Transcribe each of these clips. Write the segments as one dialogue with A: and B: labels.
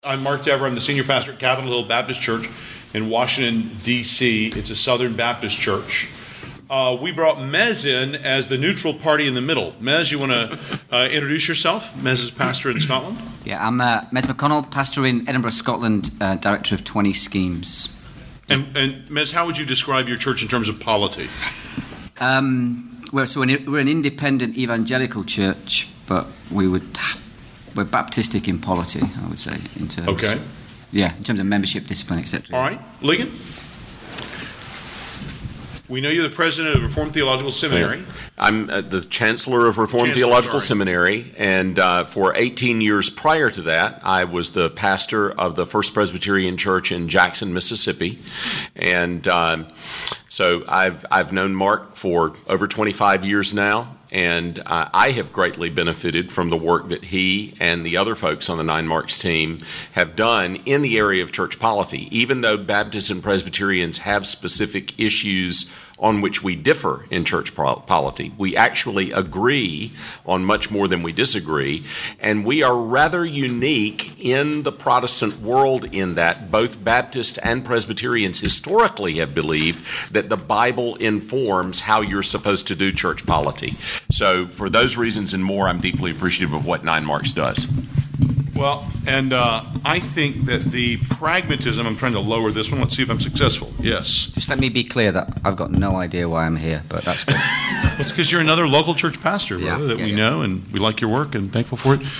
A: I'm Mark Dever. I'm the senior pastor at Capitol Hill Baptist Church in Washington, D.C. It's a Southern Baptist church. We brought Mez in as the neutral party in the middle. Mez, you want to introduce yourself? Mez is pastor in Scotland.
B: Yeah, I'm Mez McConnell, pastor in Edinburgh, Scotland, director of 20 schemes.
A: And Mez, how would you describe your church in terms of polity?
B: We're an independent evangelical church, but we're Baptistic in polity, I would say, in terms.
A: Okay.
B: Yeah, in terms of membership, discipline, etc.
A: All right, Ligon. We know you're the president of Reformed Theological Seminary.
C: I'm the chancellor of Reformed Theological Seminary, and for 18 years prior to that, I was the pastor of the First Presbyterian Church in Jackson, Mississippi, and so I've known Mark for over 25 years now. And I have greatly benefited from the work that he and the other folks on the Nine Marks team have done in the area of church polity. Even though Baptists and Presbyterians have specific issues on which we differ in church polity, we actually agree on much more than we disagree. And we are rather unique in the Protestant world in that both Baptists and Presbyterians historically have believed that the Bible informs how you're supposed to do church polity. So for those reasons and more, I'm deeply appreciative of what Nine Marks does.
A: Well, and I think that the pragmatism, I'm trying to lower this one. Let's see if I'm successful. Yes.
B: Just let me be clear that I've got no idea why I'm here, but that's good.
A: Well, it's because you're another local church pastor, brother, that we know, and we like your work and thankful for it.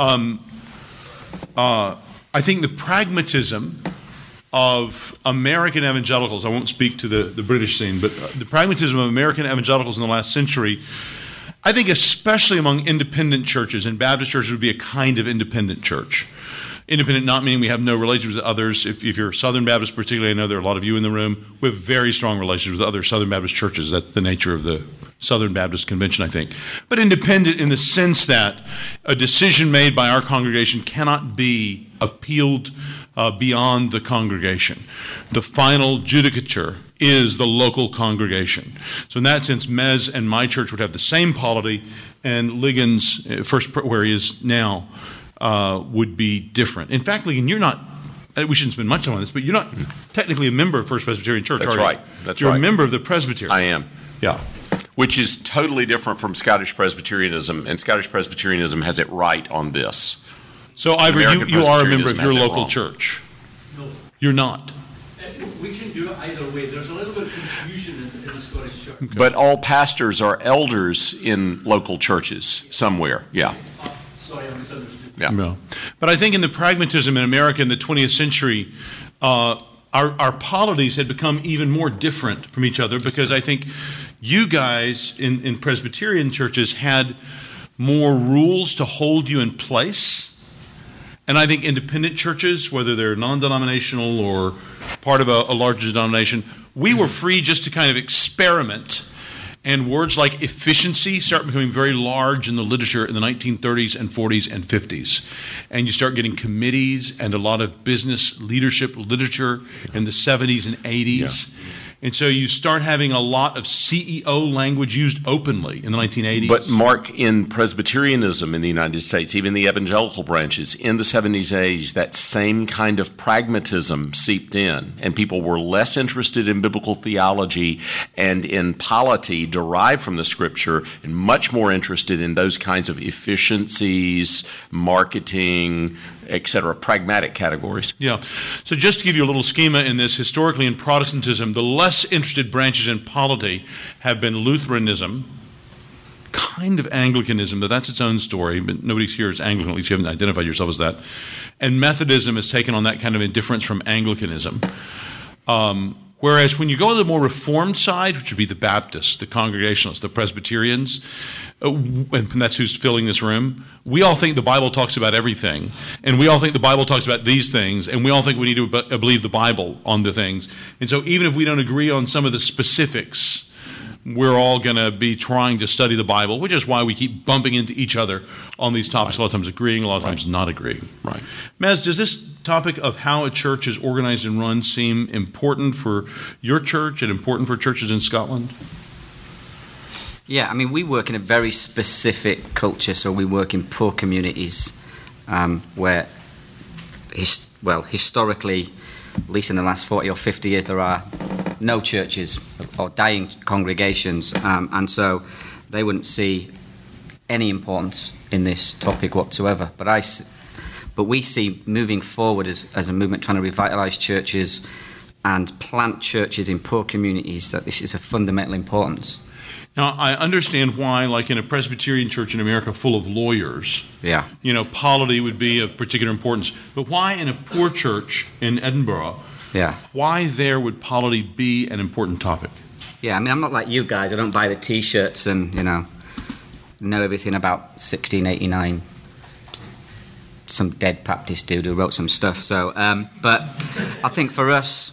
A: I think the pragmatism of American evangelicals, I won't speak to the British scene, but the pragmatism of American evangelicals in the last century, I think especially among independent churches, and Baptist churches would be a kind of independent church. Independent not meaning we have no relationships with others. If you're Southern Baptist particularly, I know there are a lot of you in the room, we have very strong relationships with other Southern Baptist churches. That's the nature of the Southern Baptist Convention, I think. But independent in the sense that a decision made by our congregation cannot be appealed beyond the congregation. The final judicature is the local congregation. So in that sense, Mez and my church would have the same polity, and Ligon's, first where he is now, would be different. In fact, Ligon, you're not, we shouldn't spend much time on this, but you're not technically a member of First Presbyterian Church,
C: That's
A: are you?
C: right. That's
A: you're
C: right.
A: a member of the Presbyterian.
C: I am.
A: Yeah.
C: Which is totally different from Scottish Presbyterianism, and Scottish Presbyterianism has it right on this.
A: So, Ivor, you are a member of your
C: has it
A: local
C: wrong.
A: church.
D: No.
A: You're not.
D: We can do it either way. There's a little bit of confusion in the Scottish Church.
A: Okay.
C: But all pastors are elders in local churches somewhere. Yeah.
D: Sorry, I misunderstood.
C: Yeah.
A: No. But I think in the pragmatism in America in the 20th century, our polities had become even more different from each other because I think you guys in Presbyterian churches had more rules to hold you in place. And I think independent churches, whether they're non-denominational or part of a larger denomination, we were free just to kind of experiment. And words like efficiency start becoming very large in the literature in the 1930s and 40s and 50s. And you start getting committees and a lot of business leadership literature in the 70s and 80s. Yeah. And so you start having a lot of CEO language used openly in the 1980s.
C: But Mark, in Presbyterianism in the United States, even the evangelical branches, in the 70s and 80s, that same kind of pragmatism seeped in, and people were less interested in biblical theology and in polity derived from the Scripture, and much more interested in those kinds of efficiencies, marketing, etc., pragmatic categories.
A: Yeah. So just to give you a little schema in this, historically in Protestantism, the less interested branches in polity have been Lutheranism, kind of Anglicanism, but that's its own story, but nobody's here is Anglican, at least you haven't identified yourself as that. And Methodism has taken on that kind of indifference from Anglicanism. Whereas when you go to the more Reformed side, which would be the Baptists, the Congregationalists, the Presbyterians, and that's who's filling this room, we all think the Bible talks about everything, and we all think the Bible talks about these things, and we all think we need to believe the Bible on the things. And so even if we don't agree on some of the specifics, we're all going to be trying to study the Bible, which is why we keep bumping into each other on these topics, a lot of times agreeing, a lot of times not agreeing.
C: Right.
A: Mez, does this topic of how a church is organized and run seem important for your church and important for churches in Scotland?
B: Yeah, I mean, we work in a very specific culture, so we work in poor communities where historically, at least in the last 40 or 50 years, there are no churches or dying congregations, and so they wouldn't see any importance in this topic whatsoever. But we see moving forward as a movement trying to revitalise churches and plant churches in poor communities, that this is of fundamental importance.
A: Now, I understand why, like in a Presbyterian church in America full of lawyers, polity would be of particular importance. But why in a poor church in Edinburgh, why there would polity be an important topic?
B: Yeah, I mean, I'm not like you guys. I don't buy the T-shirts and, know everything about 1689. Some dead Baptist dude who wrote some stuff. So, but I think for us,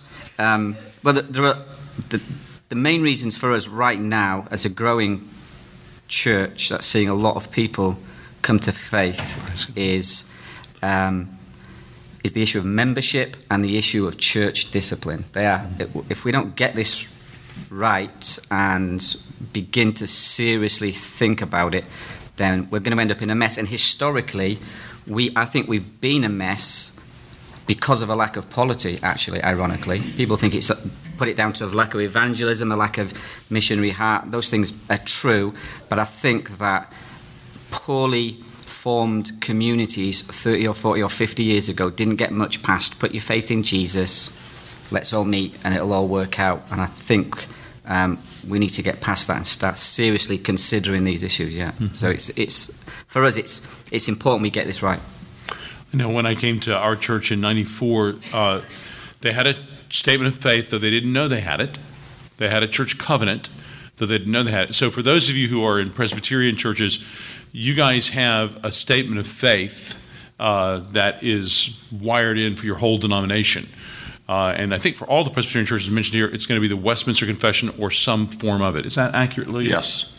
B: there are the main reasons for us right now as a growing church that's seeing a lot of people come to faith is the issue of membership and the issue of church discipline. If we don't get this right and begin to seriously think about it, then we're going to end up in a mess. And historically, I think we've been a mess because of a lack of polity, actually, ironically. People think put it down to a lack of evangelism, a lack of missionary heart. Those things are true, but I think that poorly formed communities 30 or 40 or 50 years ago didn't get much past put your faith in Jesus, let's all meet and it'll all work out. And I think we need to get past that and start seriously considering these issues. Mm-hmm. So it's for us it's important we get this right.
A: When I came to our church in '94, they had a statement of faith, though they didn't know they had it. They had a church covenant, though they didn't know they had it. So for those of you who are in Presbyterian churches, you guys have a statement of faith that is wired in for your whole denomination. And I think for all the Presbyterian churches mentioned here, it's going to be the Westminster Confession or some form of it. Is that accurate, Lee?
C: Yes.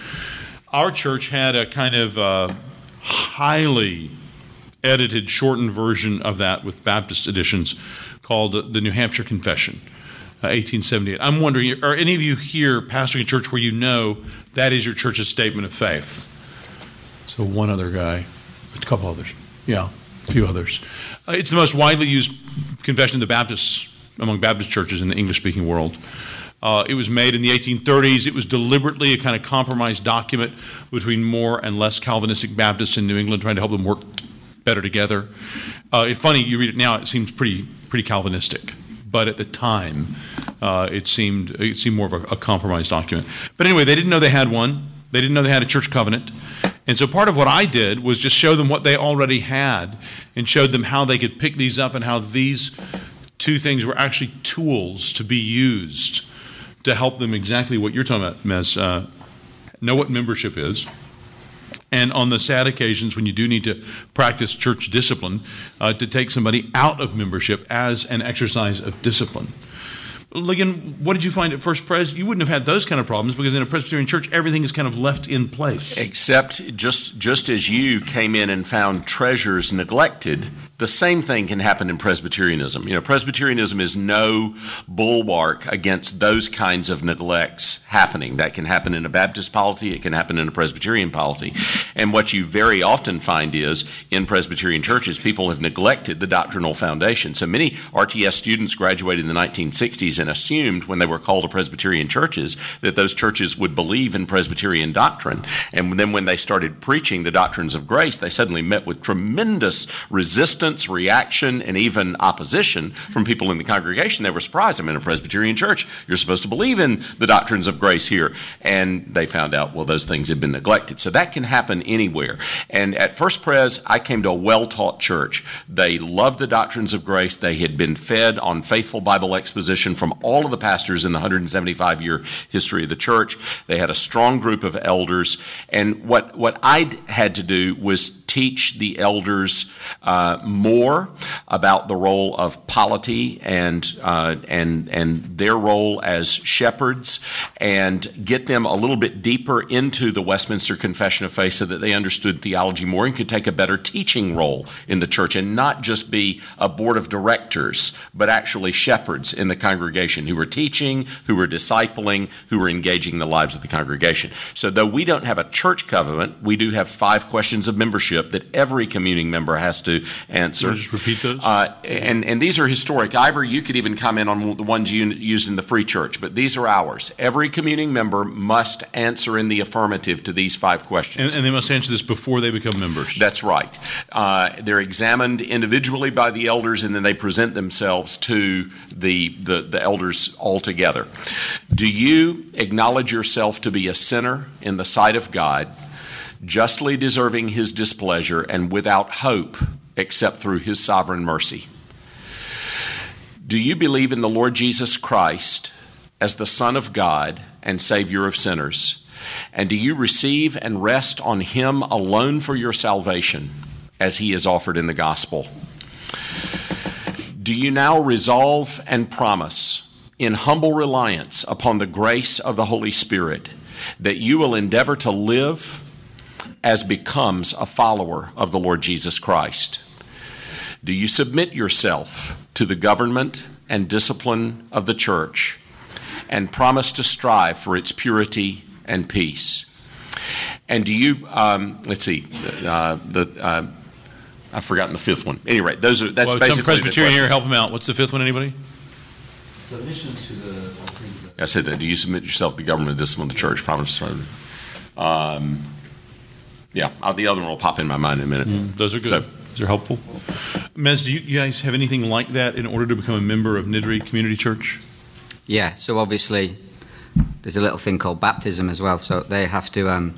A: Our church had a kind of highly edited, shortened version of that with Baptist editions called the New Hampshire Confession, 1878. I'm wondering, are any of you here pastoring a church where you know that is your church's statement of faith? So one other guy, a couple others. Yeah, a few others. It's the most widely used confession of the Baptists among Baptist churches in the English-speaking world. It was made in the 1830s. It was deliberately a kind of compromise document between more and less Calvinistic Baptists in New England, trying to help them work better together. It's funny, you read it now, it seems pretty Calvinistic. But at the time, it seemed more of a compromise document. But anyway, they didn't know they had one. They didn't know they had a church covenant. And so part of what I did was just show them what they already had and showed them how they could pick these up and how these two things were actually tools to be used to help them exactly what you're talking about, Mez, know what membership is. And on the sad occasions when you do need to practice church discipline, to take somebody out of membership as an exercise of discipline. Again, what did you find at First Pres? You wouldn't have had those kind of problems because in a Presbyterian church, everything is kind of left in place.
C: Except just as you came in and found treasures neglected, the same thing can happen in Presbyterianism. Presbyterianism is no bulwark against those kinds of neglects happening. That can happen in a Baptist polity. It can happen in a Presbyterian polity. And what you very often find is in Presbyterian churches, people have neglected the doctrinal foundation. So many RTS students graduated in the 1960s and assumed when they were called to Presbyterian churches that those churches would believe in Presbyterian doctrine. And then when they started preaching the doctrines of grace, they suddenly met with tremendous resistance, reaction, and even opposition from people in the congregation. They were surprised. I'm in a Presbyterian church. You're supposed to believe in the doctrines of grace here. And they found out, well, those things had been neglected. So that can happen anywhere. And at First Pres, I came to a well-taught church. They loved the doctrines of grace. They had been fed on faithful Bible exposition from all of the pastors in the 175-year history of the church. They had a strong group of elders. And what I had to do was teach the elders more about the role of polity and their role as shepherds, and get them a little bit deeper into the Westminster Confession of Faith so that they understood theology more and could take a better teaching role in the church and not just be a board of directors, but actually shepherds in the congregation who were teaching, who were discipling, who were engaging the lives of the congregation. So though we don't have a church covenant, we do have 5 questions of membership that every communing member has to answer.
A: Just repeat those.
C: And these are historic. Ivor, you could even comment on the ones you used in the Free Church, but these are ours. Every communing member must answer in the affirmative to these 5 questions.
A: And they must answer this before they become members.
C: That's right. They're examined individually by the elders, and then they present themselves to the elders altogether. Do you acknowledge yourself to be a sinner in the sight of God, justly deserving His displeasure and without hope except through His sovereign mercy? Do you believe in the Lord Jesus Christ as the Son of God and Savior of sinners? And do you receive and rest on Him alone for your salvation as He is offered in the gospel? Do you now resolve and promise in humble reliance upon the grace of the Holy Spirit that you will endeavor to live as becomes a follower of the Lord Jesus Christ? Do you submit yourself to the government and discipline of the church and promise to strive for its purity and peace? And do you, I've forgotten the 5th one. Anyway, that's basically
A: some Presbyterian here, help him out. What's the 5th one, anybody?
E: Submission to the...
C: I said that. Do you submit yourself to the government and discipline of the church? Promise to the other one will pop in my mind in a minute.
A: Those are good. Those are helpful. Mez, do you guys have anything like that in order to become a member of Niddrie Community Church?
B: Yeah, so obviously there's a little thing called baptism as well. So they have to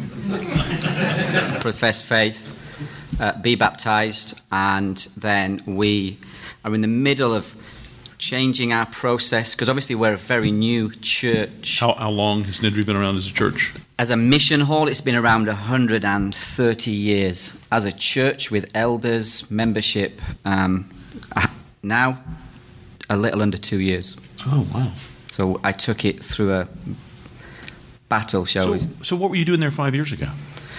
B: profess faith, be baptized, and then we are in the middle of changing our process, because obviously we're a very new church.
A: How long has Niddrie been around as a church?
B: As a mission hall, it's been around 130 years. As a church with elders, membership, now a little under 2 years.
A: Oh, wow.
B: So I took it through a battle, shall we?
A: So what were you doing there 5 years ago?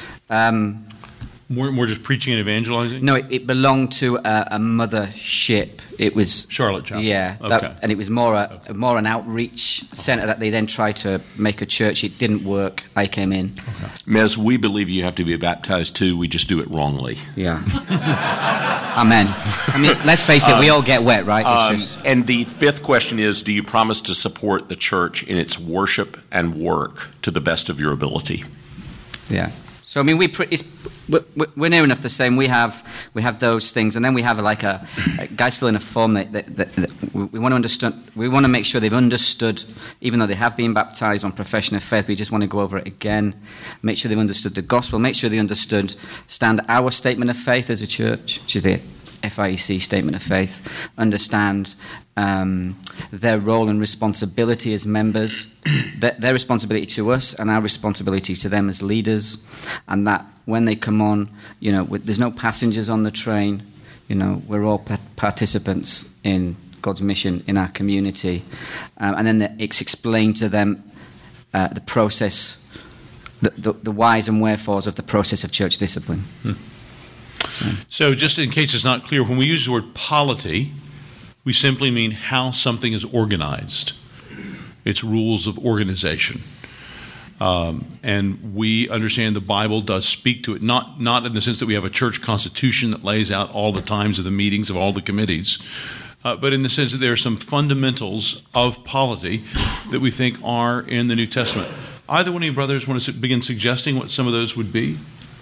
A: More just preaching and evangelizing?
B: No, it belonged to a mothership. It was
A: Charlotte Chapel.
B: Yeah,
A: okay.
B: And it was more an outreach centre that they then tried to make a church. It didn't work. I came in.
C: Okay. Mez, we believe you have to be baptized too. We just do it wrongly.
B: Yeah. Amen. I mean, let's face it. We all get wet, right?
C: And the 5th question is: do you promise to support the church in its worship and work to the best of your ability?
B: Yeah. So I mean, we're near enough the same. We have those things, and then we have guys fill in a form that we want to understand. We want to make sure they've understood, even though they have been baptized on profession of faith. We just want to go over it again, make sure they've understood the gospel, make sure they understand our statement of faith as a church, which is the FIEC statement of faith. Understand their role and responsibility as members, their responsibility to us and our responsibility to them as leaders, and that when they come on, there's no passengers on the train. We're all participants in God's mission in our community, and then it's explained to them the process, the whys and wherefores of the process of church discipline.
A: So just in case it's not clear, when we use the word polity, we simply mean how something is organized. It's rules of organization. And we understand the Bible does speak to it, not in the sense that we have a church constitution that lays out all the times of the meetings of all the committees, but in the sense that there are some fundamentals of polity that we think are in the New Testament. Either one of you brothers want to begin suggesting what some of those would be?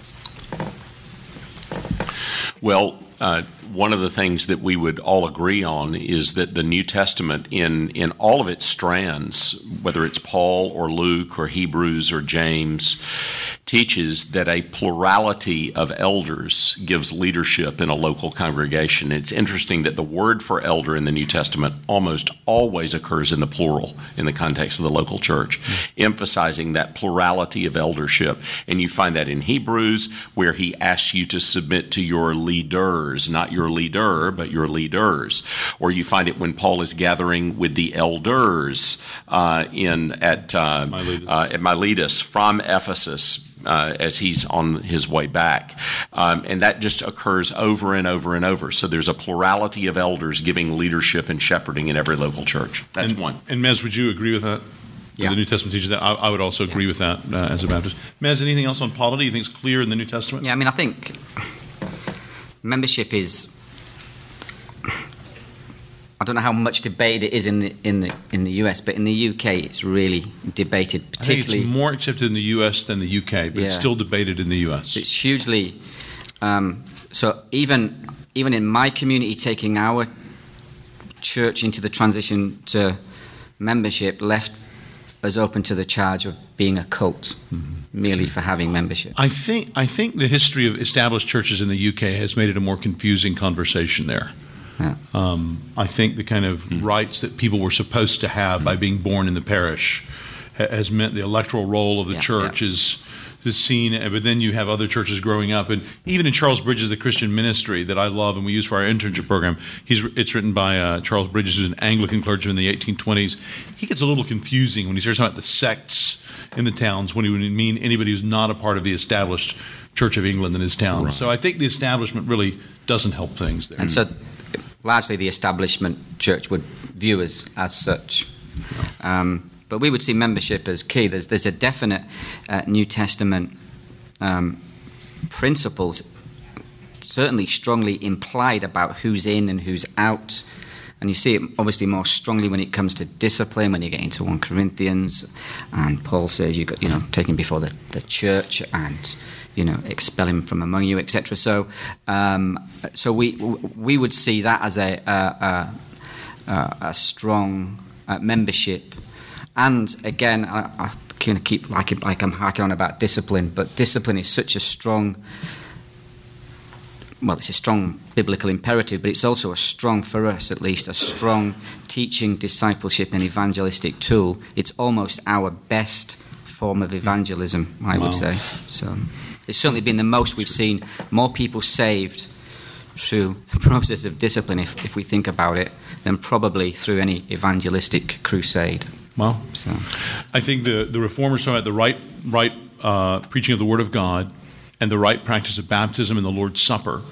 C: Well, one of the things that we would all agree on is that the New Testament, in all of its strands, whether it's Paul or Luke or Hebrews or James, teaches that a plurality of elders gives leadership in a local congregation. It's interesting that the word for elder in the New Testament almost always occurs in the plural in the context of the local church, emphasizing that plurality of eldership. And you find that in Hebrews, where he asks you to submit to your leaders, not your leader, but your leaders. Or you find it when Paul is gathering with the elders at Miletus from Ephesus, as he's on his way back. And that just occurs over and over and over. So there's a plurality of elders giving leadership and shepherding in every local church. That's one.
A: And Mez, would you agree with that?
B: Yeah.
A: The New Testament teaches that. I would also agree with that as a Baptist. Mez, anything else on polity you think is clear in the New Testament?
B: Yeah, I mean, I think membership is I don't know how much debate it is in the US, but in the UK it's really debated. Particularly,
A: I think it's more accepted in the US than the UK, but it's still debated in the US.
B: It's hugely. So even in my community, taking our church into the transition to membership left us open to the charge of being a cult, merely for having membership.
A: I think the history of established churches in the UK has made it a more confusing conversation there.
B: Yeah.
A: I think the kind of rights that people were supposed to have by being born in the parish has meant the electoral role of the church is seen, but then you have other churches growing up, and even in Charles Bridges, the Christian Ministry that I love and we use for our internship program, it's written by Charles Bridges, who's an Anglican clergyman in the 1820s. He gets a little confusing when he starts talking about the sects in the towns, when he would mean anybody who's not a part of the established Church of England in his town. Right. So I think the establishment really doesn't help things there.
B: And so largely the establishment church would view us as such. But we would see membership as key. There's a definite New Testament principles, certainly strongly implied about who's in and who's out. And you see it obviously more strongly when it comes to discipline, when you get into 1 Corinthians, and Paul says you got take him before the church and expel him from among you, etc. So we would see that as a strong membership. And again, I kind of keep like I'm harking on about discipline, but discipline is such a strong. Well, it's a strong biblical imperative, but it's also a strong, for us at least, a strong teaching, discipleship, and evangelistic tool. It's almost our best form of evangelism, I would say. So it's certainly been the most we've seen. More people saved through the process of discipline, if we think about it, than probably through any evangelistic crusade.
A: Well,
B: so
A: I think the Reformers talk about the right preaching of the Word of God and the right practice of baptism and the Lord's Supper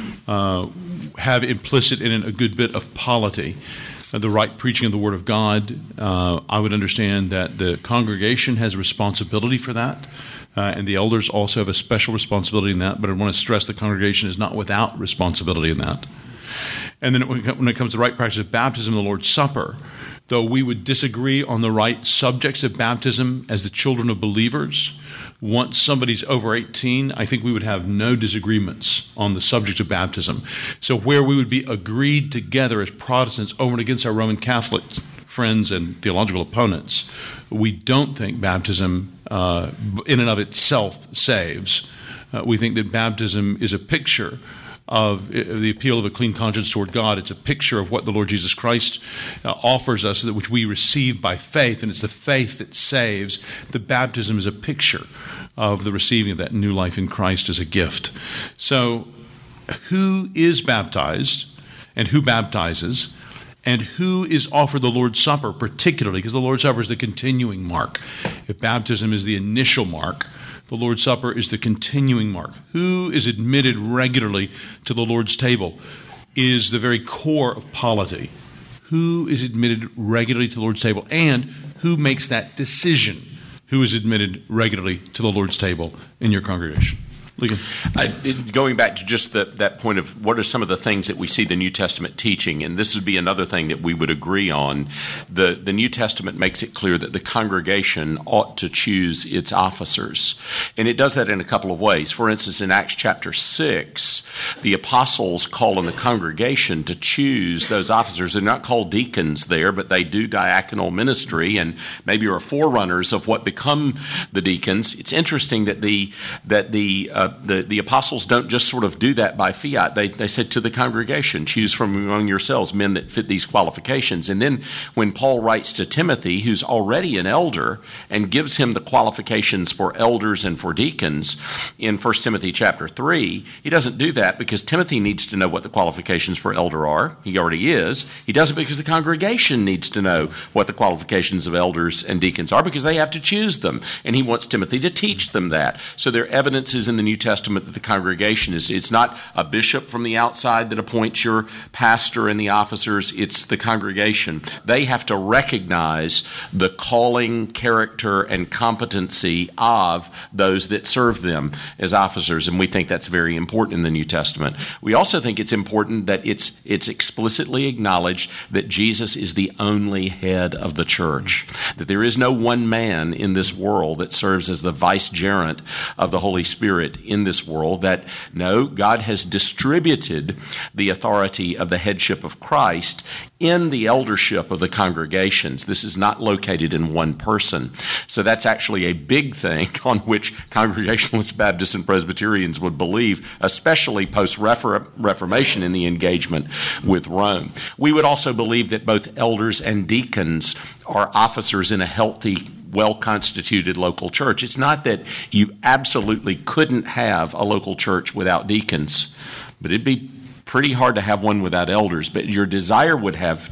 A: have implicit in it a good bit of polity. The right preaching of the Word of God, I would understand that the congregation has responsibility for that, and the elders also have a special responsibility in that, but I want to stress the congregation is not without responsibility in that. And then when it comes to the right practice of baptism and the Lord's Supper, though we would disagree on the right subjects of baptism as the children of believers, once somebody's over 18, I think we would have no disagreements on the subject of baptism. So where we would be agreed together as Protestants over and against our Roman Catholic friends and theological opponents, we don't think baptism in and of itself saves. We think that baptism is a picture of the appeal of a clean conscience toward God. It's a picture of what the Lord Jesus Christ offers us, which we receive by faith, and it's the faith that saves. The baptism is a picture of the receiving of that new life in Christ as a gift. So who is baptized and who baptizes and who is offered the Lord's Supper particularly, because the Lord's Supper is the continuing mark. If baptism is the initial mark, the Lord's Supper is the continuing mark. Who is admitted regularly to the Lord's table is the very core of polity. Who is admitted regularly to the Lord's table, and who makes that decision? Who is admitted regularly to the Lord's table in your congregation?
C: Going back to just that point of what are some of the things that we see the New Testament teaching, and this would be another thing that we would agree on. The New Testament makes it clear that the congregation ought to choose its officers, and it does that in a couple of ways. For instance, in Acts chapter 6, the apostles call on the congregation to choose those officers. They're not called deacons there, but they do diaconal ministry and maybe are forerunners of what become the deacons. It's interesting that the apostles don't just sort of do that by fiat. They said to the congregation, choose from among yourselves men that fit these qualifications. And then when Paul writes to Timothy, who's already an elder, and gives him the qualifications for elders and for deacons in 1 Timothy chapter 3, he doesn't do that because Timothy needs to know what the qualifications for elder are. He already is. He does it because the congregation needs to know what the qualifications of elders and deacons are, because they have to choose them. And he wants Timothy to teach them that. So their evidence is in the New New Testament that the congregation is. It's not a bishop from the outside that appoints your pastor and the officers. It's the congregation. They have to recognize the calling, character, and competency of those that serve them as officers, and we think that's very important in the New Testament. We also think it's important that it's explicitly acknowledged that Jesus is the only head of the church, that there is no one man in this world that serves as the vicegerent of the Holy Spirit in this world, that no, God has distributed the authority of the headship of Christ in the eldership of the congregations. This is not located in one person. So that's actually a big thing on which Congregationalists, Baptists, and Presbyterians would believe, especially post-Reformation in the engagement with Rome. We would also believe that both elders and deacons are officers in a healthy, well-constituted local church. It's not that you absolutely couldn't have a local church without deacons, but it'd be pretty hard to have one without elders. But your desire would have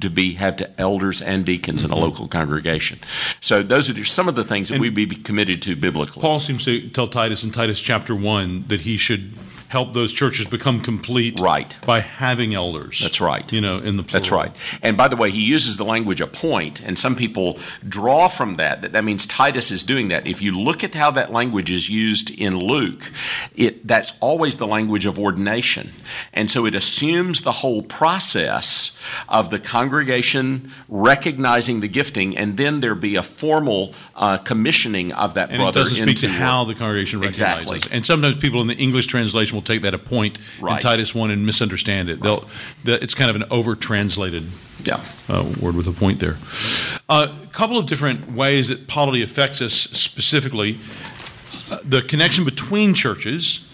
C: to elders and deacons in a local congregation. So those are some of the things that we'd be committed to biblically.
A: Paul seems to tell Titus in Titus chapter 1 that he should help those churches become complete by having elders.
C: That's right.
A: In the plural.
C: That's right. And by the way, he uses the language appoint, and some people draw from that means Titus is doing that. If you look at how that language is used in Luke, that's always the language of ordination. And so it assumes the whole process of the congregation recognizing the gifting, and then there be a formal commissioning of that
A: and
C: brother.
A: And it doesn't speak to how the congregation recognizes.
C: Exactly.
A: And sometimes people in the English translation will take that appoint in Titus 1 and misunderstand it. It's kind of an over-translated word with a point there. A couple of different ways that polity affects us specifically. The connection between churches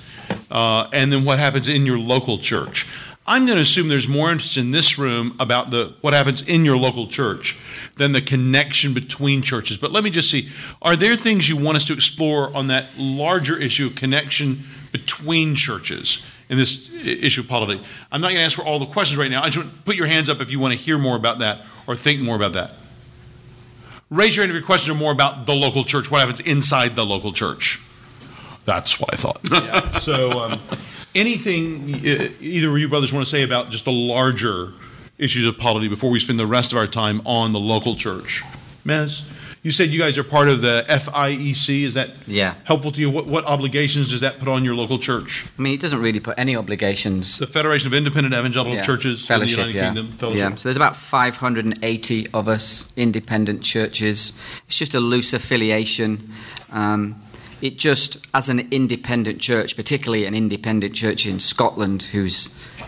A: and then what happens in your local church. I'm going to assume there's more interest in this room about what happens in your local church than the connection between churches. But let me just see, are there things you want us to explore on that larger issue of connection between churches in this issue of polity? I'm not going to ask for all the questions right now. I just want to put your hands up if you want to hear more about that or think more about that. Raise your hand if your questions are more about the local church, what happens inside the local church. That's what I thought. Yeah. So anything either of you brothers want to say about just the larger issues of polity before we spend the rest of our time on the local church? Mez, you said you guys are part of the FIEC. Is that helpful to you? What obligations does that put on your local church?
B: I mean, it doesn't really put any obligations.
A: The Federation of Independent Evangelical Churches in the United Kingdom. Fellowship.
B: Yeah, so there's about 580 of us independent churches. It's just a loose affiliation. It just, as an independent church, particularly an independent church in Scotland, whose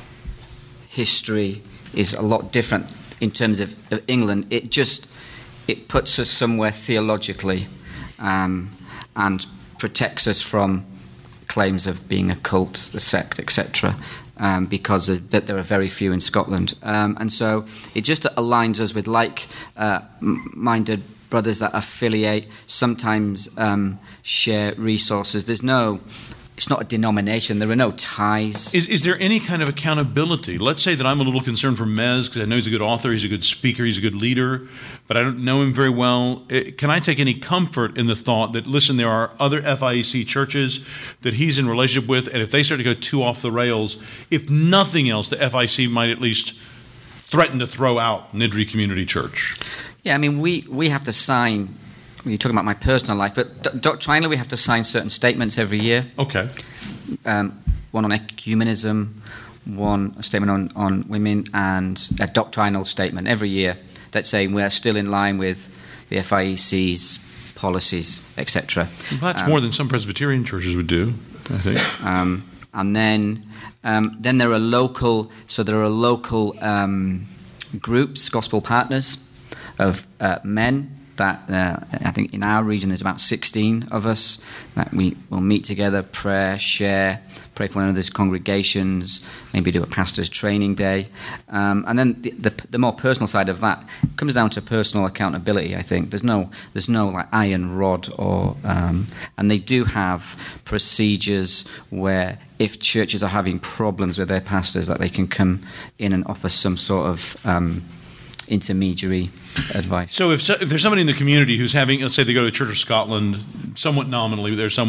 B: history is a lot different in terms of England, it puts us somewhere theologically and protects us from claims of being a cult, a sect, etc., because there are very few in Scotland. And so it just aligns us with like-minded brothers that affiliate, sometimes share resources. It's not a denomination. There are no ties.
A: Is there any kind of accountability? Let's say that I'm a little concerned for Mez because I know he's a good author, he's a good speaker, he's a good leader, but I don't know him very well. Can I take any comfort in the thought that, listen, there are other FIEC churches that he's in relationship with, and if they start to go too off the rails, if nothing else, the FIEC might at least threaten to throw out Niddrie Community Church?
B: Yeah, I mean, we have to sign. You're talking about my personal life, but doctrinally we have to sign certain statements every year.
A: Okay.
B: One on ecumenism, a statement on women, and a doctrinal statement every year that's saying we're still in line with the FIEC's policies, etc.
A: Well, that's more than some Presbyterian churches would do, I think.
B: And then there are local. So there are local groups, gospel partners of men. That I think in our region there's about 16 of us that we will meet together, pray for one another's congregations, maybe do a pastor's training day, and then the more personal side of that comes down to personal accountability. I think there's no like iron rod or and they do have procedures where if churches are having problems with their pastors, that they can come in and offer some sort of intermediary advice.
A: So if there's somebody in the community who's having, let's say they go to the Church of Scotland, somewhat nominally, they're somewhat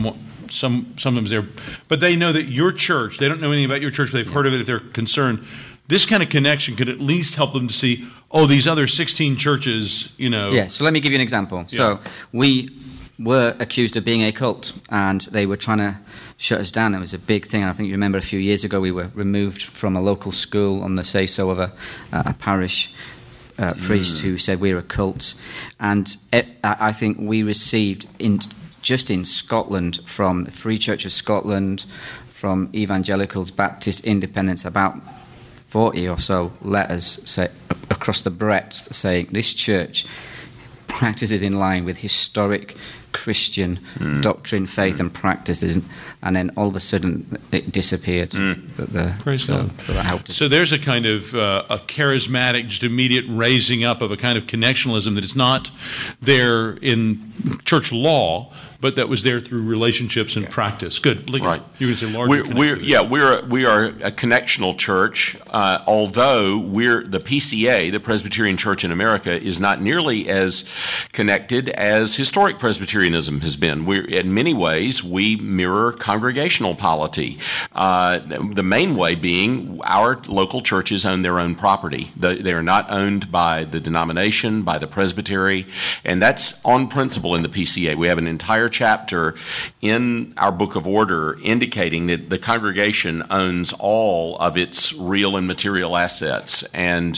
A: sometimes they're, but they know that your church, they don't know anything about your church, but they've heard of it if they're concerned. This kind of connection could at least help them to see, oh, these other 16 churches,
B: Yeah, so let me give you an example.
A: Yeah.
B: So we were accused of being a cult, and they were trying to shut us down. It was a big thing. I think you remember a few years ago we were removed from a local school on the say-so of a parish priest who said we were a cult. And I think we received, just in Scotland, from the Free Church of Scotland, from Evangelicals, Baptists, Independents, about 40 or so letters across the breadth saying this church practices in line with historic Christian doctrine, faith, and practices, and then all of a sudden it disappeared.
A: Praise God.
B: So that helped us.
A: So there's a kind of a charismatic, just immediate raising up of a kind of connectionalism that is not there in church law, but that was there through relationships and practice. Good.
C: Right.
A: You would say larger.
C: We are a connectional church, although the PCA, the Presbyterian Church in America, is not nearly as connected as historic Presbyterianism has been. In many ways, we mirror congregational polity. The main way being our local churches own their own property. They are not owned by the denomination, by the presbytery, and that's on principle in the PCA. We have an entire chapter in our Book of Order indicating that the congregation owns all of its real and material assets, and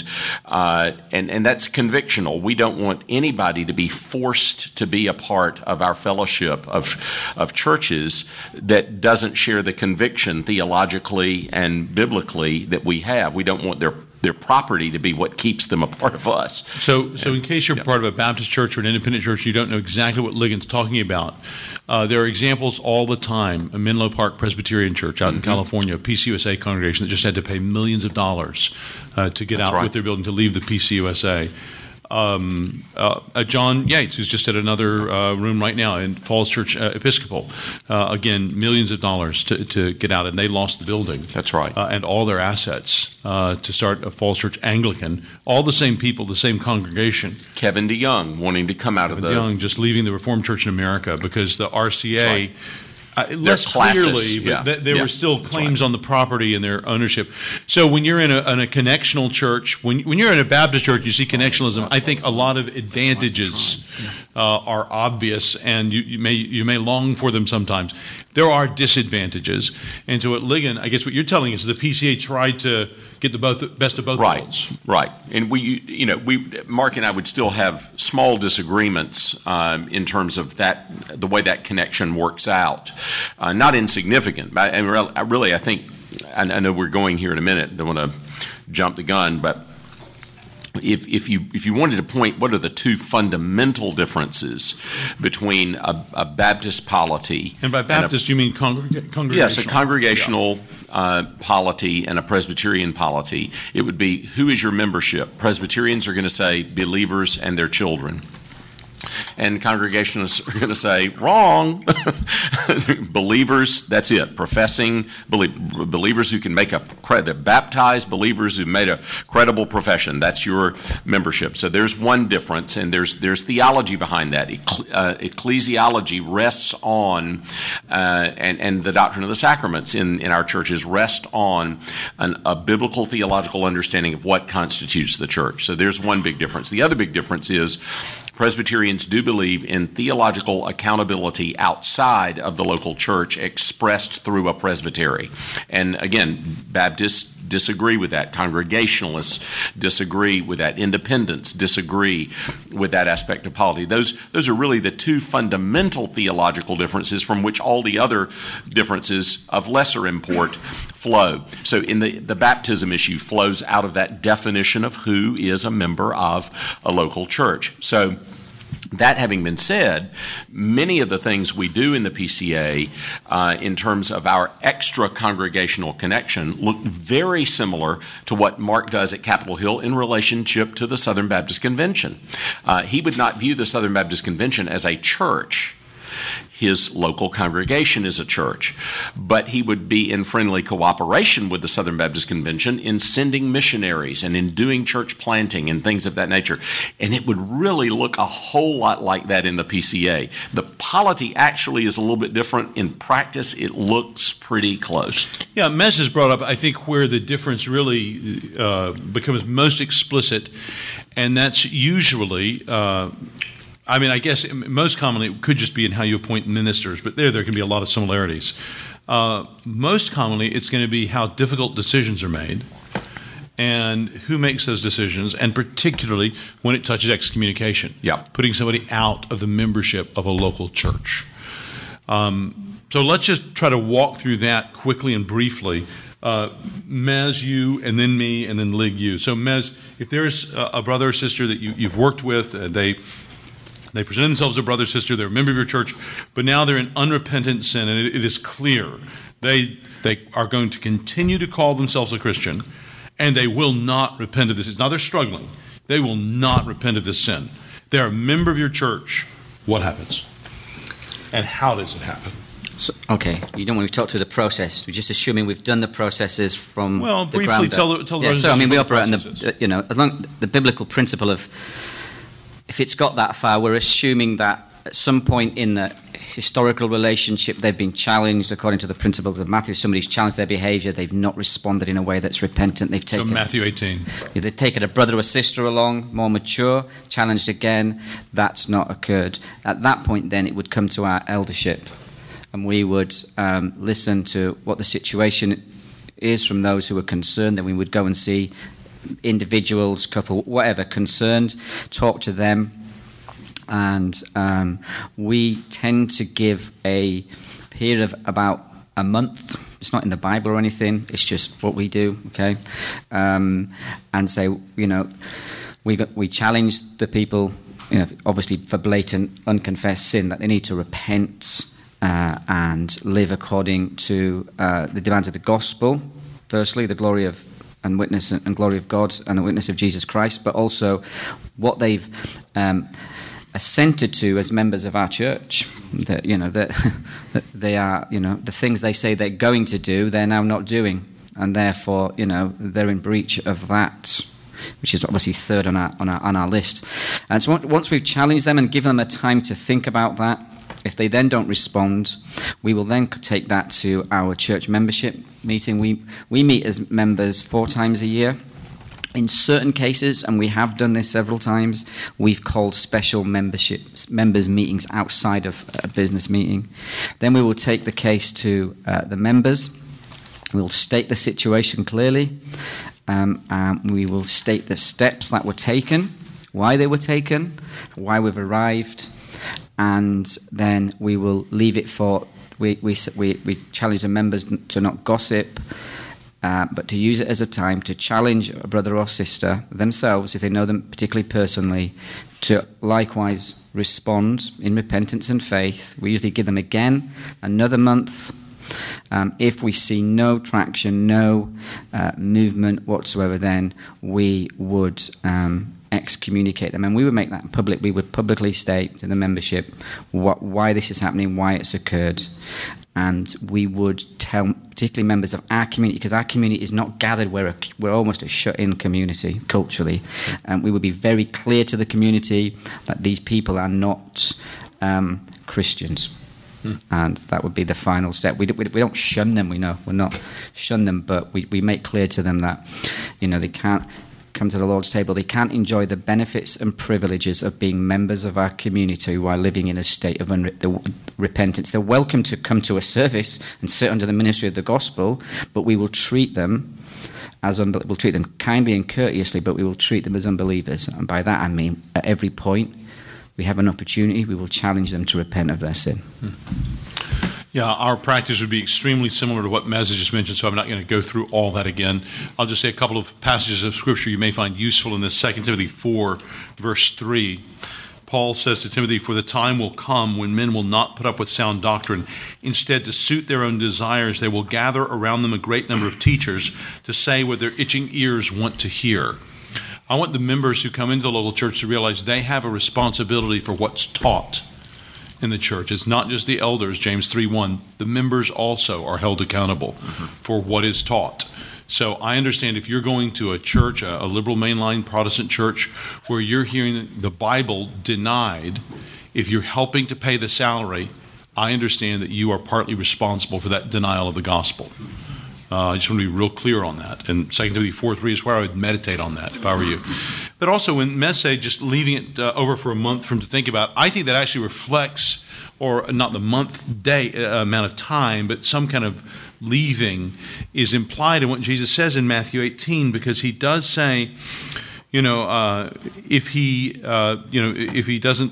C: that's convictional. We don't want anybody to be forced to be a part of our fellowship of churches that doesn't share the conviction theologically and biblically that we have. We don't want their property to be what keeps them a part of us.
A: So in case you're part of a Baptist church or an independent church, you don't know exactly what Ligon's talking about. There are examples all the time. A Menlo Park Presbyterian Church out in California, a PCUSA congregation that just had to pay millions of dollars to get out with their building, to leave the PCUSA. John Yates, who's just at another room right now in Falls Church Episcopal, again, millions of dollars to get out, and they lost the building.
C: That's right.
A: And all their assets to start a Falls Church Anglican. All the same people, the same congregation.
C: Kevin DeYoung wanting to come out of the...
A: DeYoung just leaving the Reformed Church in America because the RCA... less
C: classes,
A: clearly, but there were still claims on the property and their ownership. So when you're in a connectional church, when you're in a Baptist church, you see connectionalism. I think a lot of advantages are obvious, and you may long for them sometimes. There are disadvantages, and so at Ligon, I guess what you're telling us is the PCA tried to get the best of both worlds.
C: Right. And Mark and I would still have small disagreements in terms of the way that connection works out. Not insignificant, but I think, I know we're going here in a minute, don't want to jump the gun, but if you wanted to point, what are the two fundamental differences between a Baptist polity?
A: And by Baptist, you mean congregational?
C: Yes, a congregational polity and a Presbyterian polity. It would be, who is your membership? Presbyterians are going to say believers and their children. And congregationalists are going to say, wrong. Believers, that's it. Professing believers who can make baptized believers who made a credible profession. That's your membership. So there's one difference, and there's theology behind that. Ecclesiology rests on, and the doctrine of the sacraments in our churches rest on a biblical theological understanding of what constitutes the church. So there's one big difference. The other big difference is Presbyterians do believe in theological accountability outside of the local church expressed through a presbytery. And again, Baptists disagree with that. Congregationalists disagree with that. Independents disagree with that aspect of polity. Those are really the two fundamental theological differences from which all the other differences of lesser import flow. So in the baptism issue flows out of that definition of who is a member of a local church. So that having been said, many of the things we do in the PCA in terms of our extra-congregational connection look very similar to what Mark does at Capitol Hill in relationship to the Southern Baptist Convention. He would not view the Southern Baptist Convention as a church. his local congregation is a church. But he would be in friendly cooperation with the Southern Baptist Convention in sending missionaries and in doing church planting and things of that nature. And it would really look a whole lot like that in the PCA. The polity actually is a little bit different. In practice, it looks pretty close.
A: Yeah, Mez has brought up, I think, where the difference really becomes most explicit, and that's usually I guess most commonly it could just be in how you appoint ministers, but there can be a lot of similarities. Most commonly, it's going to be how difficult decisions are made and who makes those decisions, and particularly when it touches excommunication.
C: Yeah. Putting
A: somebody out of the membership of a local church. So let's just try to walk through that quickly and briefly. Mez, you, and then me, and then Lig, you. So Mez, if there's a brother or sister that you've worked with, they present themselves as a brother or sister, they're a member of your church, but now they're in unrepentant sin, and it is clear they are going to continue to call themselves a Christian, and they will not repent of this. Now they're struggling. They will not repent of this sin. They're a member of your church. What happens? And how does it happen?
B: So, okay, you don't want to talk through the process. We're just assuming we've done the processes from
A: the
B: briefly
A: ground tell
B: up.
A: the
B: yeah, so I mean, we operate on
A: the
B: as long the biblical principle of if it's got that far, we're assuming that at some point in the historical relationship they've been challenged according to the principles of Matthew. Somebody's challenged their behavior, they've not responded in a way that's repentant. They've taken
A: Matthew 18.
B: They've taken a brother or sister along, more mature, challenged again. That's not occurred. At that point, then it would come to our eldership, and we would listen to what the situation is from those who are concerned. Then we would go and see individuals, couple, whatever, concerned, talk to them, and we tend to give a period of about a month. It's not in the Bible or anything, it's just what we do, okay? And say, we challenge the people, obviously for blatant, unconfessed sin, that they need to repent and live according to the demands of the gospel. Firstly, the glory of and witness and glory of God and the witness of Jesus Christ, but also what they've assented to as members of our church. That that they are, the things they say they're going to do, they're now not doing, and therefore, they're in breach of that, which is obviously third on our list. And so once we've challenged them and given them a time to think about that, if they then don't respond, we will then take that to our church membership meeting. We meet as members 4 times a year. In certain cases, and we have done this several times, we've called special members meetings outside of a business meeting. Then we will take the case to the members. We'll state the situation clearly. We will state the steps that were taken, why they were taken, why we've arrived, and then we will leave it for. We challenge the members to not gossip, but to use it as a time to challenge a brother or sister themselves, if they know them particularly personally, to likewise respond in repentance and faith. We usually give them again another month. If we see no traction, no movement whatsoever, then we would excommunicate them, and we would make that public. We would publicly state to the membership why this is happening, why it's occurred, and we would tell particularly members of our community, because our community is not gathered. We're almost a shut-in community culturally, and we would be very clear to the community that these people are not Christians. And that would be the final step. We don't shun them, we're not shun them, but we make clear to them that they can't come to the Lord's table, they can't enjoy the benefits and privileges of being members of our community while living in a state of repentance. They're welcome to come to a service and sit under the ministry of the gospel, but we will treat them we'll treat them kindly and courteously, but we will treat them as unbelievers. And by that I mean at every point we have an opportunity, we will challenge them to repent of their sin.
A: Yeah, our practice would be extremely similar to what Mez just mentioned, so I'm not going to go through all that again. I'll just say a couple of passages of Scripture you may find useful in this. 2 Timothy 4, verse 3. Paul says to Timothy, "For the time will come when men will not put up with sound doctrine. Instead, to suit their own desires, they will gather around them a great number of teachers to say what their itching ears want to hear." I want the members who come into the local church to realize they have a responsibility for what's taught in the church. It's not just the elders, James 3:1. The members also are held accountable for what is taught. So I understand if you're going to a church, a liberal mainline Protestant church, where you're hearing the Bible denied, if you're helping to pay the salary, I understand that you are partly responsible for that denial of the gospel. I just want to be real clear on that. And 2 Timothy 4:3 is where I would meditate on that if I were you. But also in Messe, just leaving it over for a month for him to think about, I think that actually reflects, or not the month, day amount of time, but some kind of leaving is implied in what Jesus says in Matthew 18, because he does say, if he doesn't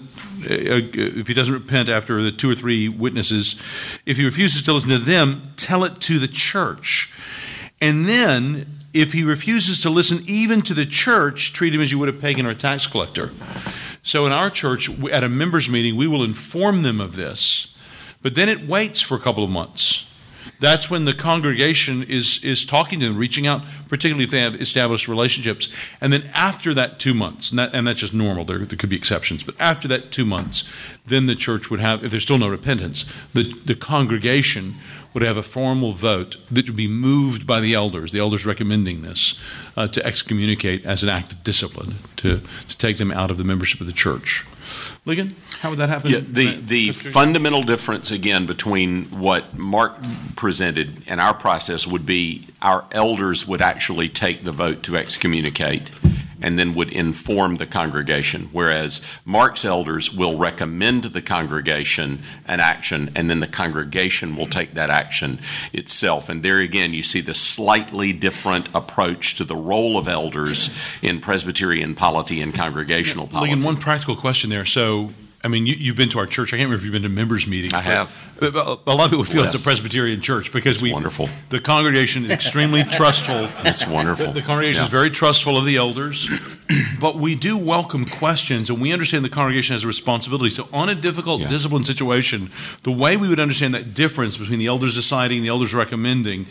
A: repent after the 2 or 3 witnesses, if he refuses to listen to them, tell it to the church. And then, if he refuses to listen even to the church, treat him as you would a pagan or a tax collector. So in our church, at a members' meeting, we will inform them of this, but then it waits for a couple of months. That's when the congregation is talking to them, reaching out, particularly if they have established relationships. And then after that 2 months, and that's just normal, there could be exceptions, but after that 2 months, then the church would have, if there's still no repentance, the congregation would have a formal vote that would be moved by the elders recommending this, to excommunicate as an act of discipline, to take them out of the membership of the church. Ligon, how would that happen?
C: Yeah, the fundamental difference, again, between what Mark presented and our process would be our elders would actually take the vote to excommunicate and then would inform the congregation, whereas Mark's elders will recommend to the congregation an action, and then the congregation will take that action itself. And there again, you see the slightly different approach to the role of elders in Presbyterian polity and congregational polity.
A: Ligon, one practical question there. So, I mean, you've been to our church. I can't remember if you've been to members' meetings.
C: I have.
A: A lot of people feel it's a Presbyterian church because
C: wonderful.
A: The congregation is extremely trustful.
C: It's wonderful.
A: The congregation is very trustful of the elders, but we do welcome questions, and we understand the congregation has a responsibility. So on a difficult discipline situation, the way we would understand that difference between the elders deciding and the elders recommending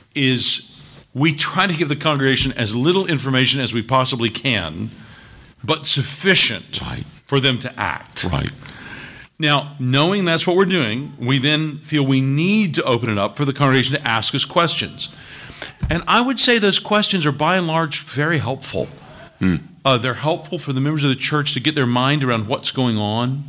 A: is we try to give the congregation as little information as we possibly can, but sufficient for them to act.
C: Right.
A: Now, knowing that's what we're doing, we then feel we need to open it up for the congregation to ask us questions. And I would say those questions are by and large very helpful. They're helpful for the members of the church to get their mind around what's going on.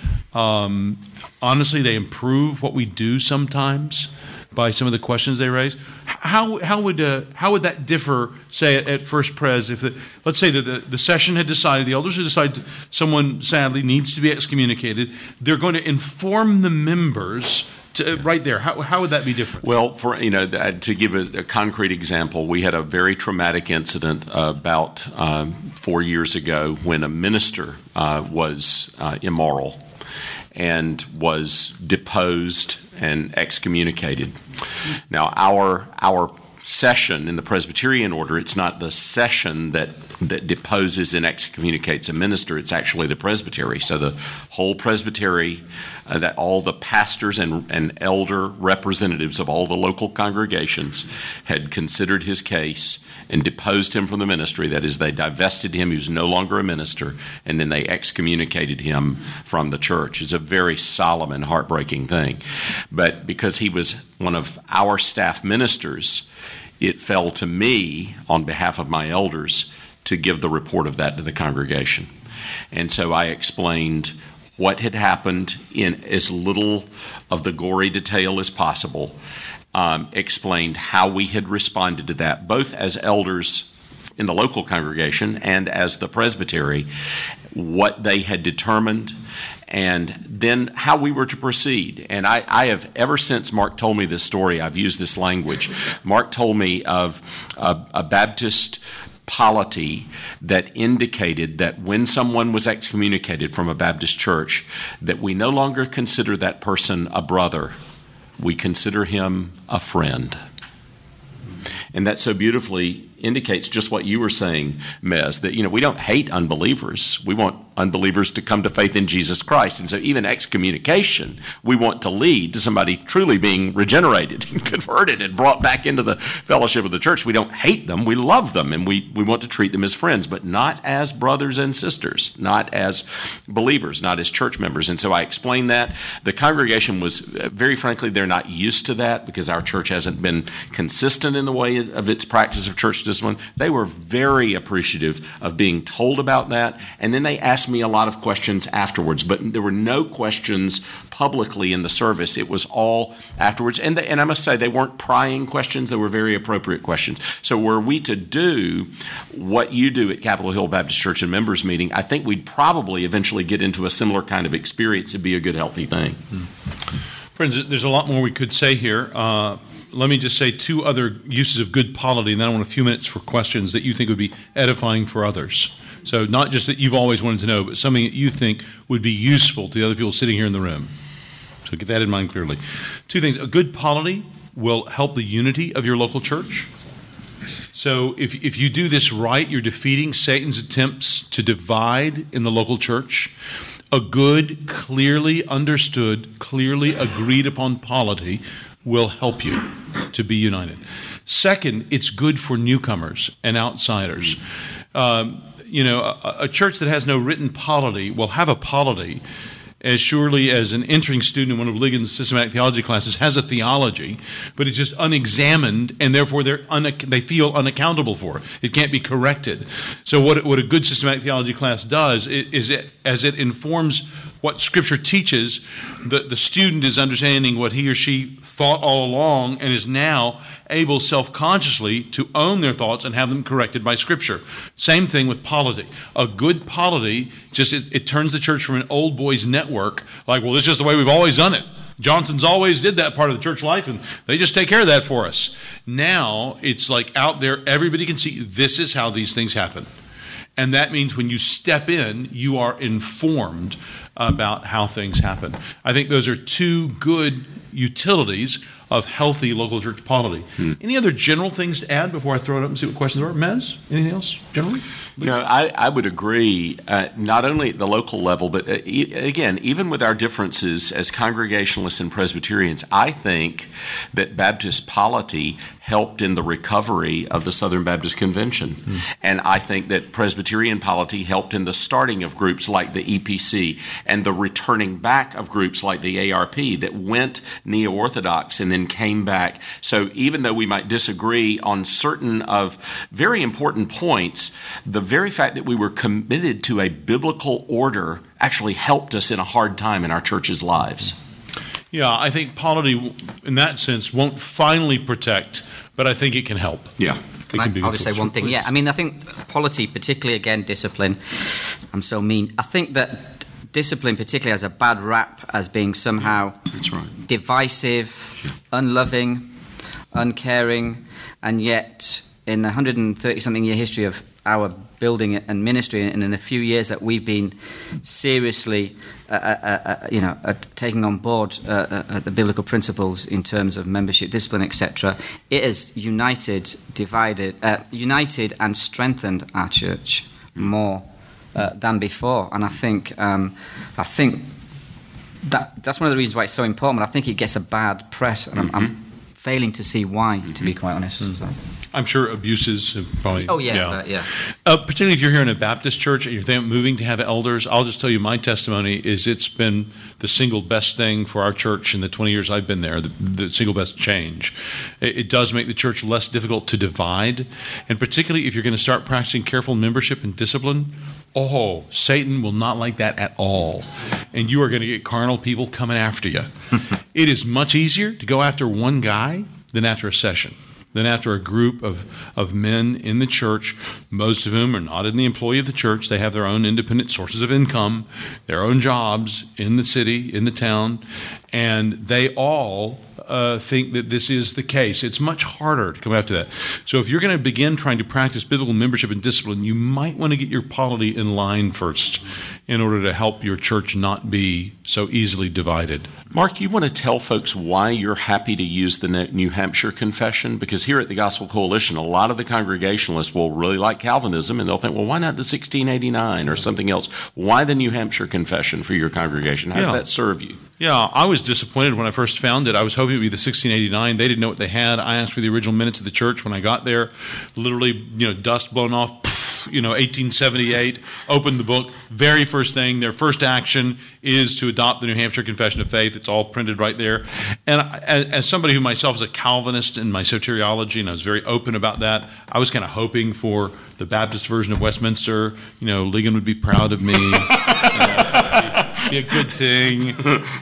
A: Honestly, they improve what we do sometimes by some of the questions they raise. How would that differ, say, at First Pres? If let's say that the session had decided, the elders had decided someone sadly needs to be excommunicated, they're going to inform the members right there. How would that be different?
C: Well, to give a concrete example, we had a very traumatic incident about 4 years ago when a minister was immoral and was deposed and excommunicated. Now, our session in the Presbyterian order, it's not the session that deposes and excommunicates a minister, it's actually the presbytery. So the whole presbytery, that all the pastors and elder representatives of all the local congregations had considered his case and deposed him from the ministry. That is, they divested him, he was no longer a minister, and then they excommunicated him from the church. It's a very solemn and heartbreaking thing. But because he was one of our staff ministers, it fell to me, on behalf of my elders, to give the report of that to the congregation. And so I explained what had happened in as little of the gory detail as possible, explained how we had responded to that, both as elders in the local congregation and as the presbytery, what they had determined, and then how we were to proceed. And I have, ever since Mark told me this story, I've used this language. Mark told me of a Baptist polity that indicated that when someone was excommunicated from a Baptist church, that we no longer consider that person a brother. We consider him a friend. And that so beautifully indicates just what you were saying, Mez, that, we don't hate unbelievers. We want unbelievers to come to faith in Jesus Christ. And so even excommunication, we want to lead to somebody truly being regenerated and converted and brought back into the fellowship of the church. We don't hate them. We love them, and we want to treat them as friends, but not as brothers and sisters, not as believers, not as church members. And so I explained that. The congregation was, very frankly, they're not used to that because our church hasn't been consistent in the way of its practice of church discipline. They were very appreciative of being told about that, and then they asked me a lot of questions afterwards, but there were no questions publicly in the service. It was all afterwards, and I must say they weren't prying questions. They were very appropriate questions. So were we to do what you do at Capitol Hill Baptist Church and members meeting, I think we'd probably eventually get into a similar kind of experience. It'd be a good, healthy thing.
A: Friends, there's a lot more we could say here. Let me just say two other uses of good polity, and then I want a few minutes for questions that you think would be edifying for others. So not just that you've always wanted to know, but something that you think would be useful to the other people sitting here in the room. So get that in mind clearly. Two things. A good polity will help the unity of your local church. So if you do this right, you're defeating Satan's attempts to divide in the local church. A good, clearly understood, clearly agreed upon polity will help you to be united. Second, it's good for newcomers and outsiders. A church that has no written polity will have a polity as surely as an entering student in one of Ligon's systematic theology classes has a theology, but it's just unexamined, and therefore they feel unaccountable for it. It can't be corrected. So what a good systematic theology class does is as it informs what Scripture teaches, the student is understanding what he or she thought all along and is now able self-consciously to own their thoughts and have them corrected by Scripture. Same thing with polity. A good polity, it turns the church from an old boys network, like, well, this is just the way we've always done it. Johnson's always did that part of the church life, and they just take care of that for us. Now, it's like out there, everybody can see this is how these things happen. And that means when you step in, you are informed about how things happen. I think those are two good utilities of healthy local church polity. Any other general things to add before I throw it up and see what questions are? Mez, anything else generally?
C: I would agree, not only at the local level, but again, even with our differences as Congregationalists and Presbyterians, I think that Baptist polity helped in the recovery of the Southern Baptist Convention. And I think that Presbyterian polity helped in the starting of groups like the EPC and the returning back of groups like the ARP that went neo-Orthodox and then came back. So even though we might disagree on certain of very important points, the very fact that we were committed to a biblical order actually helped us in a hard time in our church's lives.
A: Yeah, I think polity, in that sense, won't finally protect, but I think it can help.
C: Yeah.
B: I'll just say one thing. Yeah, I mean, I think polity, particularly, again, discipline, I'm so mean. I think that discipline particularly has a bad rap as being somehow divisive, unloving, uncaring, and yet in the 130-something year history of our building and ministry, and in the few years that we've been seriously taking on board the biblical principles in terms of membership, discipline, etc., it has united and strengthened our church more than before. And I think that's one of the reasons why it's so important. But I think it gets a bad press, and I'm failing to see why, to be quite honest. So.
A: I'm sure abuses have probably...
B: Oh, yeah.
A: Particularly if you're here in a Baptist church and you're moving to have elders, I'll just tell you my testimony is it's been the single best thing for our church in the 20 years I've been there, the single best change. It does make the church less difficult to divide, and particularly if you're going to start practicing careful membership and discipline, Satan will not like that at all. And you are going to get carnal people coming after you. It is much easier to go after one guy than after a session, than after a group of men in the church, most of whom are not in the employ of the church. They have their own independent sources of income, their own jobs in the city, in the town, and they all think that this is the case. It's much harder to come after that. So if you're going to begin trying to practice biblical membership and discipline, you might want to get your polity in line first in order to help your church not be so easily divided.
C: Mark, you want to tell folks why you're happy to use the New Hampshire Confession? Because here at the Gospel Coalition, a lot of the Congregationalists will really like Calvinism, and they'll think, well, why not the 1689 or something else? Why the New Hampshire Confession for your congregation? How does that serve you?
A: Yeah, I was disappointed when I first found it. I was hoping it would be the 1689. They didn't know what they had. I asked for the original minutes of the church when I got there. Literally, dust blown off, 1878. Opened the book. Very first thing, their first action is to adopt the New Hampshire Confession of Faith. It's all printed right there. And as somebody who myself is a Calvinist in my soteriology, and I was very open about that, I was kind of hoping for the Baptist version of Westminster. Ligon would be proud of me. Be a good thing.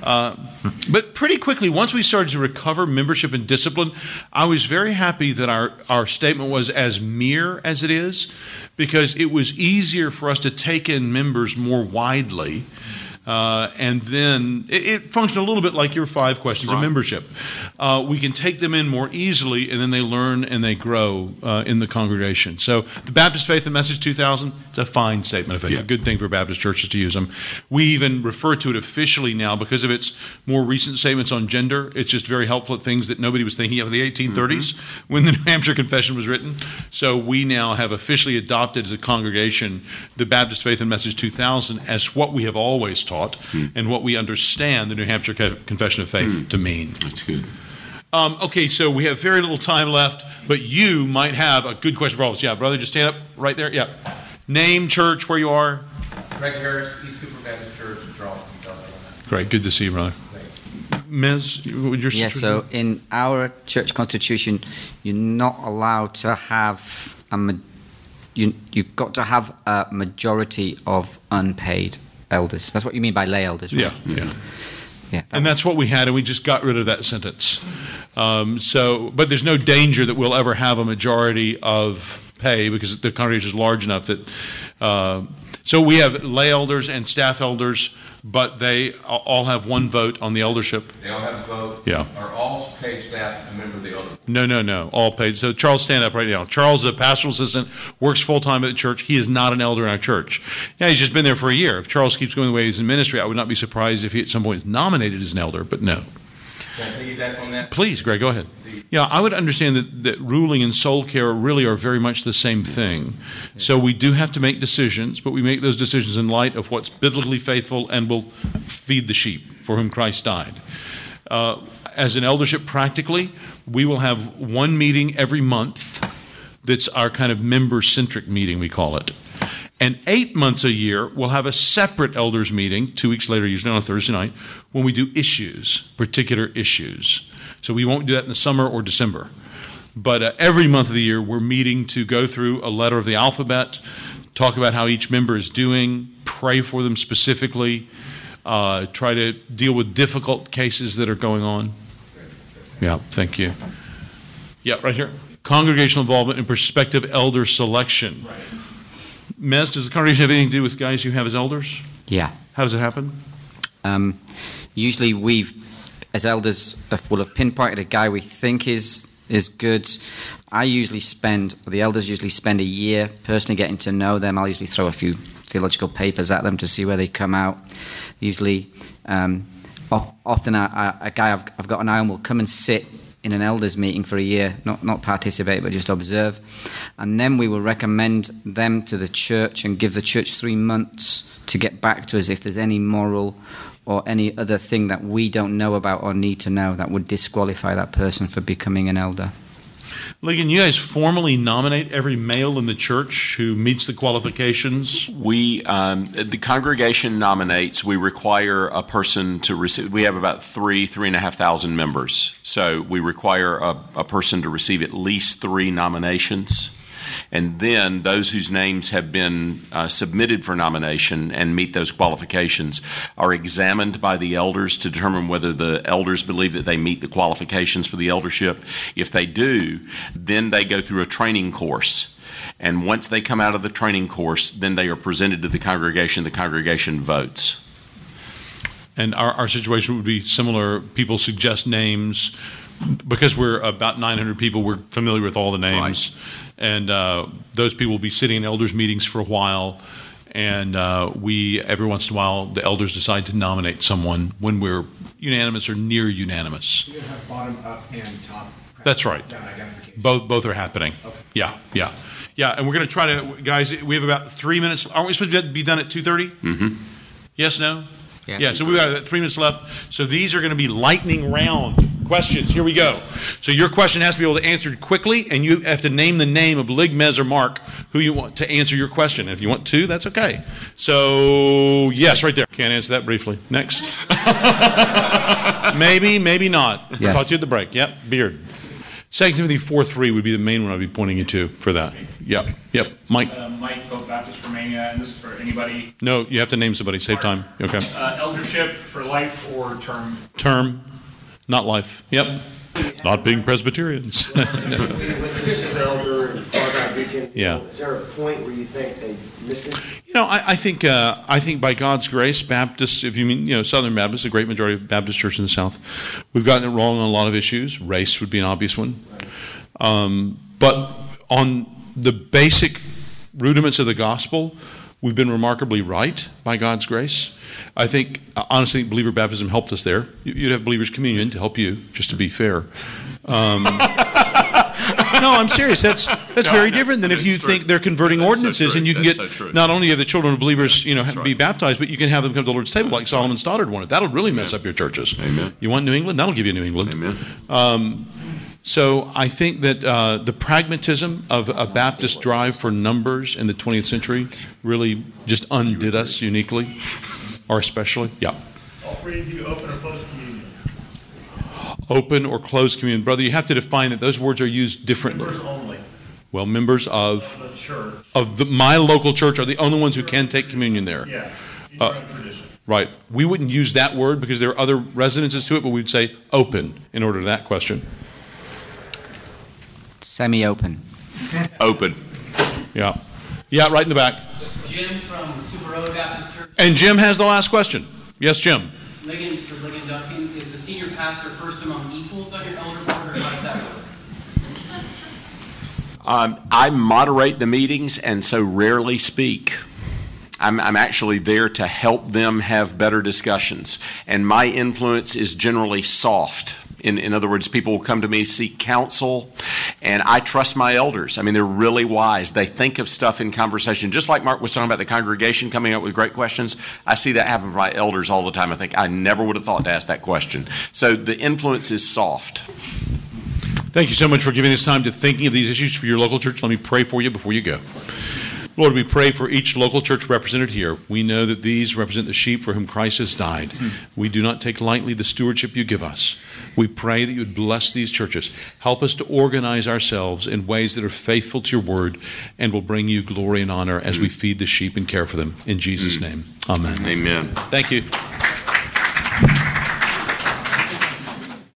A: But pretty quickly, once we started to recover membership and discipline, I was very happy that our statement was as mere as it is, because it was easier for us to take in members more widely. And then it functioned a little bit like your 5 questions of membership. We can take them in more easily, and then they learn and they grow in the congregation. So the Baptist Faith and Message 2000, it's a fine statement of faith. It's a good thing for Baptist churches to use them. We even refer to it officially now because of its more recent statements on gender. It's just very helpful at things that nobody was thinking of in the 1830s when the New Hampshire Confession was written. So we now have officially adopted as a congregation the Baptist Faith and Message 2000 as what we have always taught. And what we understand the New Hampshire Confession of Faith to mean.
C: That's good.
A: Okay, so we have very little time left, but you might have a good question for all of us. Yeah, brother, just stand up right there. Yeah. Name, church, where you are.
F: Greg Harris, East Cooper Baptist Church in Charleston, South Carolina.
A: Great, good to see you, brother. Ms., would your
B: situation? So in our church constitution, you're not allowed to have you've got to have a majority of unpaid elders. That's what you mean by lay elders, right? Yeah.
A: And that's what we had, and we just got rid of that sentence. But there's no danger that we'll ever have a majority of pay because the congregation is large enough that. So we have lay elders and staff elders, but they all have one vote on the eldership.
F: They all have a vote.
A: Yeah.
F: Are all paid staff a member of the elder?
A: No. All paid. So Charles, stand up right now. Charles is a pastoral assistant, works full-time at the church. He is not an elder in our church. Yeah, he's just been there for a year. If Charles keeps going the way he's in ministry, I would not be surprised if he at some point is nominated as an elder, but no.
F: Can I piggyback on that?
A: Please, Greg, go ahead. Yeah, I would understand that ruling and soul care really are very much the same thing. So we do have to make decisions, but we make those decisions in light of what's biblically faithful and will feed the sheep for whom Christ died. As an eldership, practically, we will have one meeting every month that's our kind of member-centric meeting, we call it. And 8 months a year, we'll have a separate elders meeting, 2 weeks later, usually on a Thursday night, when we do issues, particular issues. So we won't do that in the summer or December. But every month of the year, we're meeting to go through a letter of the alphabet, talk about how each member is doing, pray for them specifically, try to deal with difficult cases that are going on. Yeah, thank you. Yeah, right here. Congregational involvement and prospective elder selection. Mez, does the congregation have anything to do with guys you have as elders?
B: Yeah.
A: How does it happen?
B: Usually as elders, will have pinpointed a guy we think is good. The elders usually spend a year personally getting to know them. I'll usually throw a few theological papers at them to see where they come out. Usually, often a guy I've got an eye on will come and sit in an elders meeting for a year, not participate, but just observe. And then we will recommend them to the church and give the church 3 months to get back to us if there's any moral or any other thing that we don't know about or need to know that would disqualify that person for becoming an elder.
A: Ligon, you guys formally nominate every male in the church who meets the qualifications?
C: The congregation nominates. We require a person to receive. We have about 3,500 members. So we require a person to receive at least 3 nominations. And then those whose names have been submitted for nomination and meet those qualifications are examined by the elders to determine whether the elders believe that they meet the qualifications for the eldership. If they do, then they go through a training course. And once they come out of the training course, then they are presented to the congregation. The congregation votes.
A: And our situation would be similar. People suggest names. Because we're about 900 people, we're familiar with all the names. Right. And those people will be sitting in elders' meetings for a while. And every once in a while, the elders decide to nominate someone when we're unanimous or near unanimous.
G: You're going to have bottom up and top.
A: That's right. Both are happening. Okay. Yeah. And we're going to try to, guys, we have about 3 minutes. Aren't we supposed to be done at 2:30?
C: Mm-hmm.
A: Yes, no?
B: Yeah,
A: so we've got 3 minutes left. So these are going to be lightning round questions. Here we go. So your question has to be able to answer quickly, and you have to name the name of Lig, Mez, or Mark who you want to answer your question. And if you want to, that's okay. So, yes, right there. Can't answer that briefly. Next. maybe not.
B: Yes.
A: Talk to you at the break. Yep, beard. 2 Timothy 4:3 would be the main one I'd be pointing you to for that. Yep. Mike.
H: Mike, Pope Baptist Romania, and this is for anybody.
A: No, you have to name somebody. Save time. Okay.
H: Eldership for life or term?
A: Term, not life. Yep. Not being Presbyterians. Yeah.
G: Is there a point where you think they miss it?
A: I think by God's grace, Baptists, if you mean, Southern Baptists, a great majority of Baptist churches in the South, we've gotten it wrong on a lot of issues. Race would be an obvious one. But on the basic rudiments of the gospel, we've been remarkably right by God's grace. I think, honestly, believer baptism helped us there. You'd have believers' communion to help you, just to be fair. No, I'm serious. That's very different than if you think they're converting ordinances, and you can get not only have the children of believers, be baptized, but you can have them come to the Lord's table like Solomon Stoddard wanted. That'll really mess up your churches.
C: Amen.
A: You want New England? That'll give you New England.
C: Amen.
A: So I think that the pragmatism of a Baptist drive for numbers in the 20th century really just undid us uniquely, or especially. Yeah.
I: All three of you open or closed communion?
A: Open or closed communion. Brother, you have to define that. Those words are used differently.
I: Members only.
A: Well, members of
I: The church.
A: My local church are the only ones who can take communion there.
I: Yeah. In your own tradition.
A: Right. We wouldn't use that word because there are other resonances to it, but we'd say open in order to that question.
B: Semi-open.
C: Open.
A: Yeah. Yeah, right in the back.
D: Jim from Super Road Baptist Church.
A: And Jim has the last question. Yes, Jim.
D: Ligon Duncan, is the senior pastor first among equals on your elder board, or how does that work?
C: I moderate the meetings and so rarely speak. I'm actually there to help them have better discussions. And my influence is generally soft. In other words, people will come to me, seek counsel, and I trust my elders. I mean, they're really wise. They think of stuff in conversation. Just like Mark was talking about the congregation coming up with great questions, I see that happen for my elders all the time. I think I never would have thought to ask that question. So the influence is soft.
A: Thank you so much for giving this time to thinking of these issues for your local church. Let me pray for you before you go. Lord, we pray for each local church represented here. We know that these represent the sheep for whom Christ has died. We do not take lightly the stewardship you give us. We pray that you would bless these churches. Help us to organize ourselves in ways that are faithful to your word and will bring you glory and honor as we feed the sheep and care for them. In Jesus' name, amen.
C: Amen.
A: Thank you.